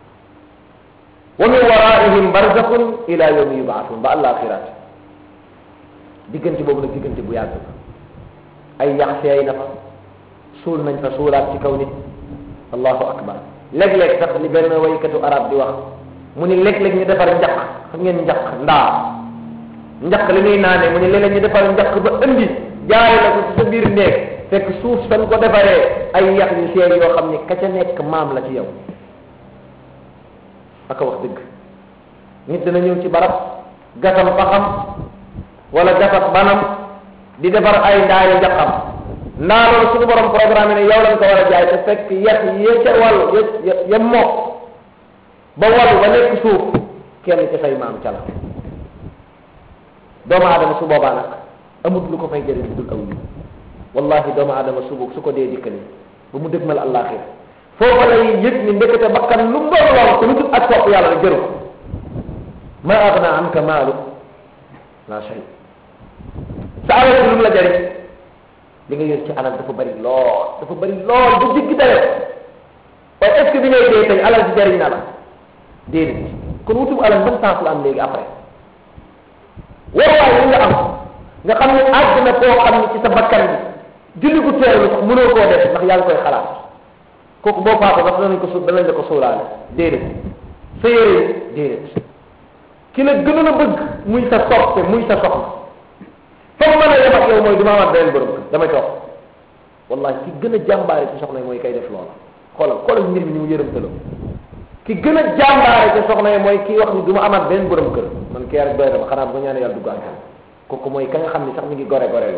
wa min waraihim barzakhun ila yawmi yub'athun ba àllaaxiraat diggante boobu nag diggante bu yàgg ay yax seey na fa suul nañ fa suulaat ci kaw nit allahu akbar léeg-léeg sax li benn waykatu arab di wax mu ni léeg-léeg ñu defar njaq xam ngeen njaq njaq li muy naane mu ni léeg-léeg ñu defar njaq ba indi jaay la ko ci sa biir néeg fekk suuf fan ko defaree ay yax yu seey yoo xam ni ka ca nekk maam la ci yow aka wax dëgg nit dana ñëw ci barab gasam baxam wala gasam banam di defar ay ndaayu njaqam ndaa loolu suñu borom programme ne yow lañ ko war a jaay te fekk yax yi ca wàllu ya mokk ba wàllu ba nekk suuf kenn ci say maam ca la doomu aadama su boobaa nag amut lu ko fay jëriñ dul aw yi wallahi doomu aadama su ko dee dikkali ba mu dëgmal àllaaxira foofa lay yëg ni ndekete bakkan lu mbor lool te lu dul ak topp yàlla jëru ma agna anka maalu la shay sa alal lu mu la jëriñ li nga yor ci alal dafa bari lool bu digg dayo waaye est ce que bi ngay dee tey alal ci jëriñ na la déedéet kon wutum alal ban sens la am léegi après warwaay li nga am nga xam ne àgg na koo xam ne ci sa bakkan bi julli gu teerlu sax mënoo koo def ndax yaa ngi koy xalaat kooku boo faatoo sax danañ la ko suulaale déedéet sa yére yi déedéet ki la gënoon a bëgg muy sa soppe muy sa soxna foofu mën a yem ak yow mooy du ma amaat beneen borom damay toog wallahi ki gën a jàmbaare ci soxna yi mooy kay def loola xoolal mbir mi ni mu yërëmtaloo ki gën a jàmbaare ci soxna yi mooy kii wax ni du ma amaat beneen borom kër man kii rek doy na ma xanaa bu ma ñaanee yàlla dugg àjjana kooku mooy ka nga xam ni sax mi ngi gore-gorelu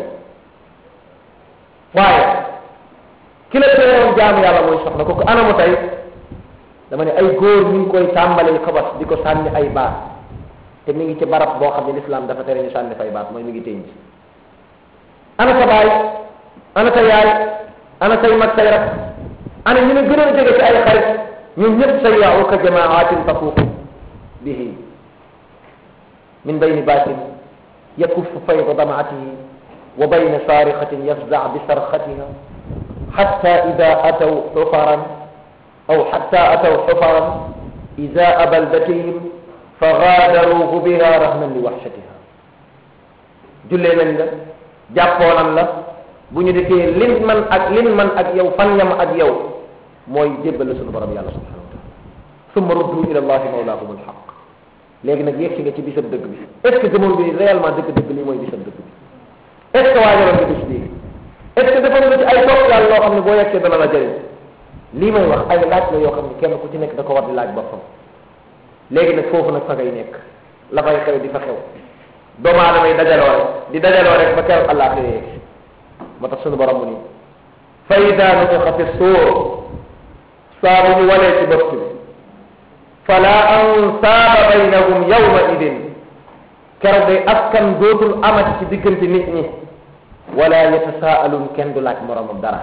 waaye ki la teewoon jaamu yàlla mooy soxna kooku anamu tey dama ne ay góor ñu ngi koy tàmbalee xabas di ko sànni ay baat te mi ngi ci barab boo xam ne l'islam dafa tere ñu sànni fay baat mooy mi ngi tënj ana sa baay ana sa yaay ana say mag say rak ana ñu ne gën a jege ci ay xarit ñun ñëpp sayya'uka jama'atin tafuuqu bihi min bayni baatin yakuffu fayda dam'atihi wa bayna saarixatin yafza' bi sarxatiha hatta ida ataw xufaran aw hatta ataw xufaran izaa baldatihim fa gaadaruuhu biha rahman li waxshatiha jullee nañ la jàppoonan la bu ñu defee lin man ak yow fan yam ak yow mooy jébbal la sunu borom yàlla subhanahu wa taala summa ruddu ila allahi mawlaahum alxaq léegi nag yegg si nga ci bisab dëgg bi est-ce que gëmoon bi réellement dëgg-dëgg lii mooy bisab dëgg bi est-ce que waajaloon nga bis bii est-ce que defoon nga ci ay topp yàlla loo xam ne boo yegsee dana la jëriñ lii may wax ay laaj la yoo xam ne kenn ku ci nekk da ko war di laaj boppam léegi nag foofu nag fa ngay nekk la fay xew di fa xew doomu aadama yi dajaloo rek ba keroog àllaaxira yegg moo tax sunu borom mu ni fa idaa nufixa fi suur saa bu ñu walee ci bopp bi fala ansaaba baynahum yawma idin keroog day askan dootul amati ci diggante nit ñi wala yatasaalun kenn du laaj moromam dara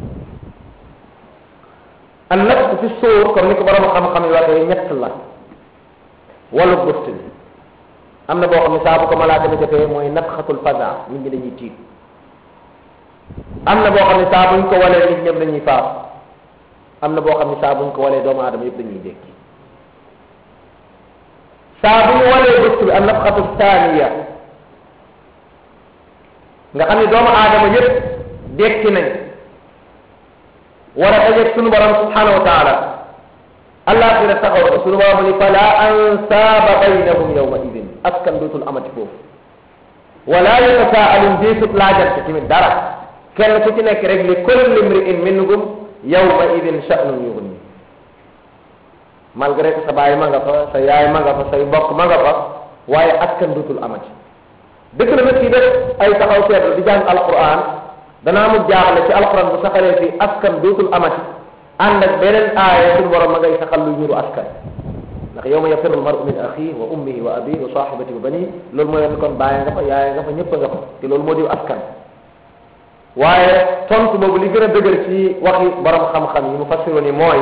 an nafsu fi suur comme ni ko borom xam-xam yi waxee ñett la wala bëft bi am na boo xam ne saa bu ko malaaka mi defee mooy nafxatul faza nit ñi dañuy tiit am na boo xam ne saa buñ ko walee nit ñëpp dañuy faaf am na boo xam ne saa buñ ko walee doomu aadama yëpp dañuy dékki saa bu ñu walee bëft bi an nafxatu thaniya nga xam ne doomu aadama yëpp dékki nañ war a dajeeg sunu borom subhanahu wa taala àllaaxira taxaw na sunu borom ni fala ansaaba baynahum yawma idin askan dootul amati foofu wala yatasaalun deesut laajante tamit dara kenn ku ci nekk rek li kulli imri'in minhum yawma idin sha'nun yughni malgré que sa baay ma nga fa sa yaay ma nga fa say mbokk ma nga fa waaye askan dootul amati dëkk la nag kii def ay taxaw seetlu di jàng alquran danaa mu jaaxle ci alquran bu saxalee fii askan dootul amati ànd ak beneen aaya suñu borom ma ngay saxal lu ñuru askan ndax yawma yafirru almar'u min axihi wa ummihi wa abihi wa sahibatihi wa banihi loolu mooy leen kon baay nga fa yaay nga fa ñëpp nga fa te loolu moo di askan waaye tontu boobu li gën a dëgër ci waxi borom xam-xam yi mu fassiru ni mooy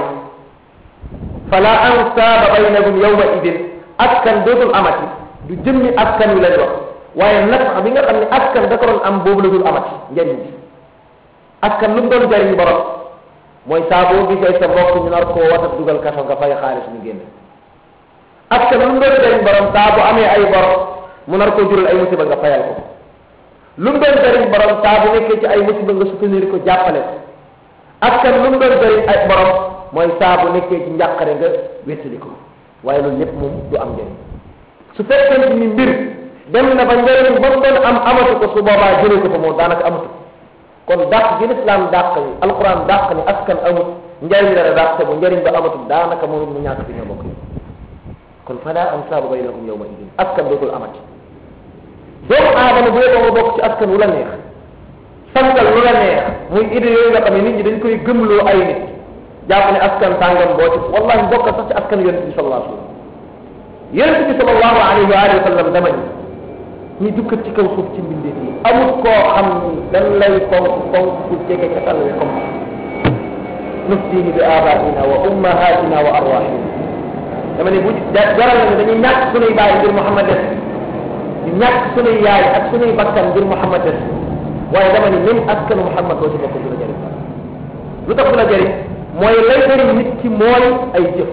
fala ansaaba baynahum yawma idin askan dootul amati du jëmmi askan wi lañ wax waaye nag bi nga xam ne askan da ko doon am boobu la dul amati njëriñ bi askan lu mu doon jëriñ borom mooy saa boo gisee sa mbokk ñu nar koo watat dugal kaso nga fay xaalis ñu génn askan lu mu doon jëriñ borom saa bu amee ay bor mu nar koo jural ay musiba nga fayal ko lu mu doon jëriñ borom saa bu nekkee ci ay musiba nga soutenir ko jàppale ko askan lu mu doon jëriñ ay borom mooy saa bu nekkee ci njàqare nga wéttali ko waaye loolu lépp moom du am njëriñ su fekkee ni mbir dem na ba njëriñ ba mu doon am amatu ko su boobaa jëlee ko fa moom daanaka amatu kon dàq gi lislaam dàq ni alquran dàq ni askan amut njëriñ la dàq te bu njëriñ ba amatul daanaka mënul mu ñàkk fi ñoo bokk kon fala ansaaba baynahum yawma idin askan dootul amati doomu aadama bu yeboo nga bokk ci askan wu la neex sangal lu la neex muy idée yooyu nga xam ne nit ñi dañ koy gëmloo ay nit jàpp ne askan sàngam boo ci wallahi bokk sax ci askan yonente bi sallallahu alayhi wa sallam yonente bi sallallahu alayhi wa sallam dama ni ñi dukkat ci kaw suuf ci mbindeef yi amul koo xam ni dañ lay fonk ku jege ca sàll wi comme nuftihi bi abaina wa ummahatina wa arwahina dama ne bu jaral na dañuy ñàkk sunuy baay ngir Muhammad des ñu ñàkk sunuy yaay ak sunuy bakkan ngir Muhammad des waaye dama ni même askanu Muhammad doo ci bokk du la jëriñ lu tax du la jëriñ mooy lay jëriñ nit ki mooy ay jëf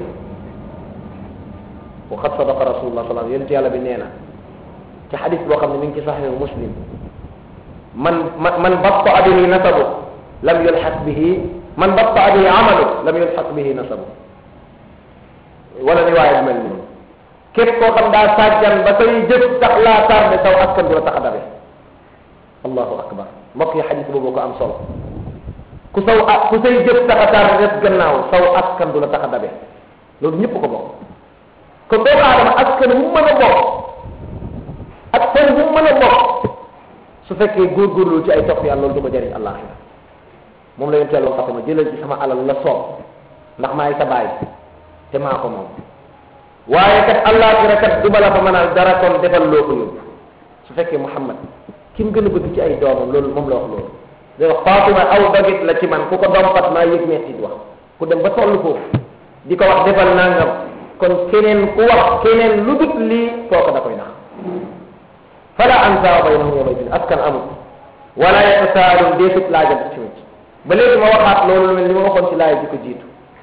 wa qad sadaqa rasulullah sallallahu alayhi wa sallam yonent yàlla bi nee na ci xadis boo xam ne mi ngi ci saxiix muslim man batta bihi nasabu lam yulxaq bihi man batta bihi amalu lam yulxaq bihi nasabu wala riwaaya bu mel nii képp koo xam daa sàggan ba say jëf tax laa tardé saw askan du la tax a dabe allahu akbar mbokk yi xadis boobu ko am solo ku say jëf tax a tardé def gannaaw saw askan du la tax a dabe loolu ñëpp ko bokk kon doomu aadama askan mu mën a bokk ak seen bu mën a bokk su fekkee góorgóorlu ci ay topp yàlla loolu du ma jëriñ àllaaxira moom la yonent Yàlla Fatima jëlal ci sama alal la soob ndax maay sa baay te maa ko moom waaye kat àllaaxira kat du ma la fa mënal dara kon defal loo ko yóbbu su fekkee Muhammad ki mu gën a bëgg ci ay doomam loolu moom la wax loolu day wax Fatima aw dogit la ci man ku ko dompat maa yëg metti di wax ku dem ba toll foofu di ko wax defal nangam kon keneen ku wax keneen lu dut lii kooku da koy nax fala ansaaba baynahum yawma idin askan amul wala yatasaalun deesut laajante ci ba léegi ma waxaat loolu lu mel ni ma waxoon ci laay ji ko jiitu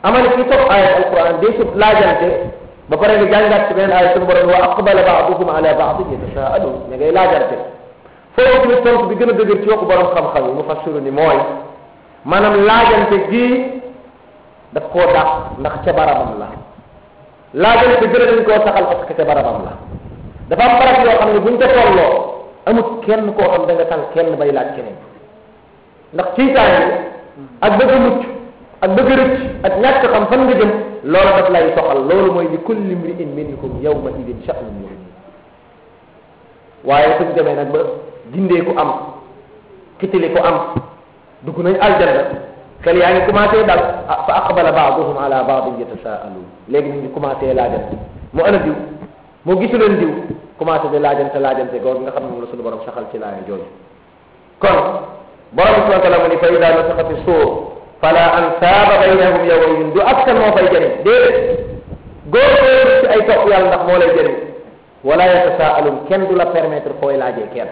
amana ci topp ayat alquran day sut laajante ba pare nga jàngat ci beneen ayat suñu borom wa aqbala ba'duhum ala ba'din yatasaalun ne ngay laajante foofu ni tontu bi gën a dëgër ci waxu borom xam-xam yi mu fassiru ni mooy maanaam laajante gii daf koo dàq ndax ca barabam la laajante gën a dañ koo saxal parce que ca barabam la dafa am barab yoo xam ne buñ ca tolloo amut kenn koo xam da nga tal kenn bay laaj keneen ndax ciitaay ak bëgg a mucc ak bëgg a rëcc ak ñàkk xam fan nga jëm loolu daf lay soxal loolu mooy li kulli imri'in minhum yawma idin sha'nun yughni waaye suñ demee nag ba gindee ko am kitili ko am dugg nañ aljanna xel yaa ngi commencé dal fa aqbala ba'duhum ala ba'din yatasaalun léegi ñu ngi commencé laajante mu ana diw moo gisu leen diw commencé di laajante googu nga xam ne moom la suñu borom saxal ci laaya jooju kon borom subhanahu wa ta'ala mu ni fa ida nufixa fi suur fala ansaaba baynahum yawmaidin du askan moo fay jëriñ déedéet góor ci ay topp yàlla ndax moo lay jëriñ wala yatasaalun kenn du la permettre fooy laajee kenn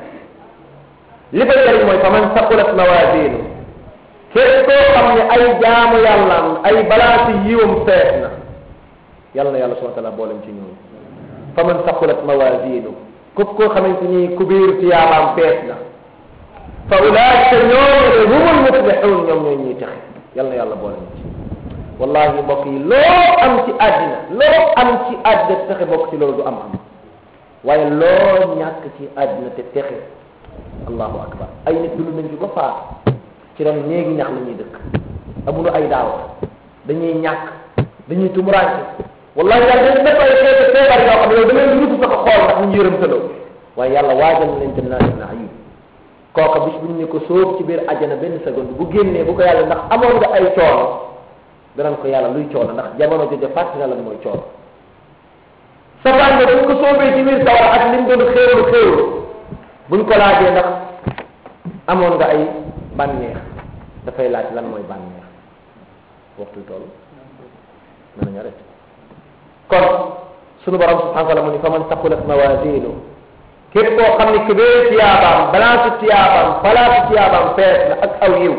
li fay jëriñ mooy fa man saqulat mawaazinu képp koo xam ne ay jaamu yàllaam ay balaasi yiwam fees na yàlla na yàlla subhanahu wa ta'ala boolem ci ñoom fa man saqulat mawaazinu képp koo xamante ni kubéeru tiyaabaam fees na fa ulaika ñooñu humul muflihun ñoom ñooy ñuy texe yàlla na yàlla boolem ci wallahi mbokk yi loo am ci àddina texe bokk ci loolu du am waaye loo ñàkk ci àddina te texe allahu akbar ay nit dund nañ fi ba faat ci ren néegi ñax la ñuy dëkk amuñu ay daaw dañuy ñàkk dañuy tumuraanke wallahi yàlla dañ def ay xeetu feebar yoo xam ne yow da ngay rutu sax xool ndax ñu yërëm taloo waaye yàlla waajal na leen jannaatin na'iim kooka bis bu ñu ne ko sóob ci biir àjjana benn seconde bu génnee bu ko yàlla ndax amoon nga ay coono danañ ko yàlla luy coono ndax jamono jooju fàtte na lan mooy coono safaan nga buñ ko sóobee ci biir sawar ak lim doon xéewlu buñ ko laajee ndax amoon nga ay bànneex dafay laaj lan mooy bànneex waxtu toll mën nañu arrêté kon sunu borom subhanahu wa ta'ala mu ni fa man saqulat mawaazinu képp koo xam ne kubéer tiyaabaam balance tiyaabaam fees na ak aw yiw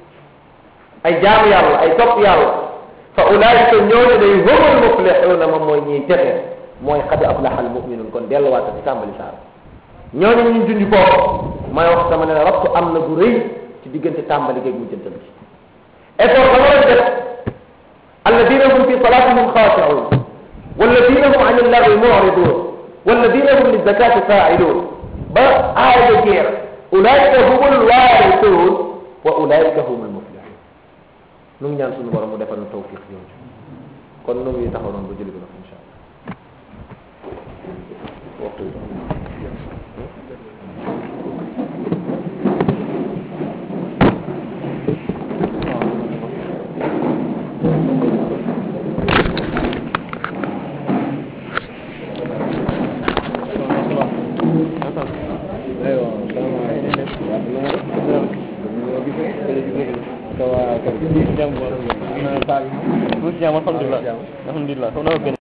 ay jaamu yàlla ay topp yàlla fa ulaika ñooñu day humul muflihuna moom mooy ñiy texe mooy qad aflaha al mu'minun kon delluwaat ci tàmbali saar ñooñu ñu jundi foofu may wax sama ne rabtu am na gu rëy ci diggante tàmbali géeg mu jëntal gi effort ba war a def alladina hum fi salatihim xaashi'un walladina hum an illahi mu'ridun walladina hum lizakati fa'ilun ba aaya jeex ulaika humul waarithun wa ulaika humul muflihun nu ngi ñaan suñu borom mu defal na tawfiq yooyu kon nu ngi taxaw noonu ba jëli ko nag insha allah waxtu alhamdulillah